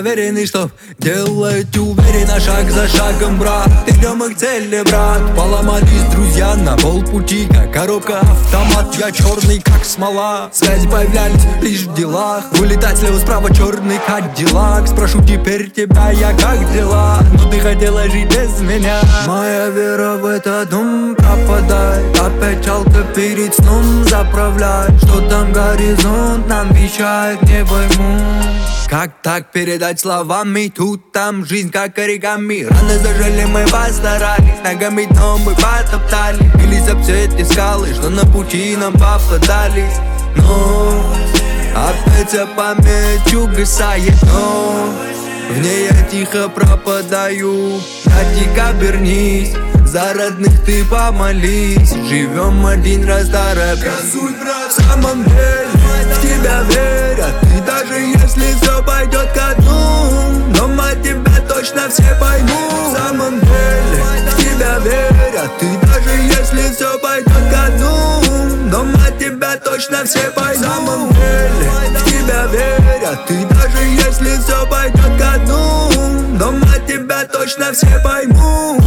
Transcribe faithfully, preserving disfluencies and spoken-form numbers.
проверенный, чтоб делать уверенно, шаг за шагом, брат. Идем мы к цели, брат. Поломались друзья на полпути, как коробка автомат. Я черный, как смола. Связи появлялись лишь в делах. Вылетать слева справа черный кадиллак. Спрошу теперь тебя, я как дела? Ну ты хотела жить без меня. Моя вера в этот дом пропадает. Опять жалко перед сном заправлять. Что там горизонт нам вещает, не пойму. Как так передать словами? Тут там жизнь как оригами. Раны зажили, мы постарались. Ногами дном мы потоптали. Бились об все эти скалы, что на пути нам попадались. Но опять вся память угасает, но в ней я тихо пропадаю. Надик, обернись, за родных ты помолись. Живем один раз, дорогой. В самом деле в тебя верят. И даже если все пойдет ко дну, дома тебя точно все поймут. В самом деле в тебя верят. И даже если все пойдет ко дну, дома тебя точно все поймут. В самом деле в тебя верят. И даже если все пойдет ко дну, дома тебя точно все поймут.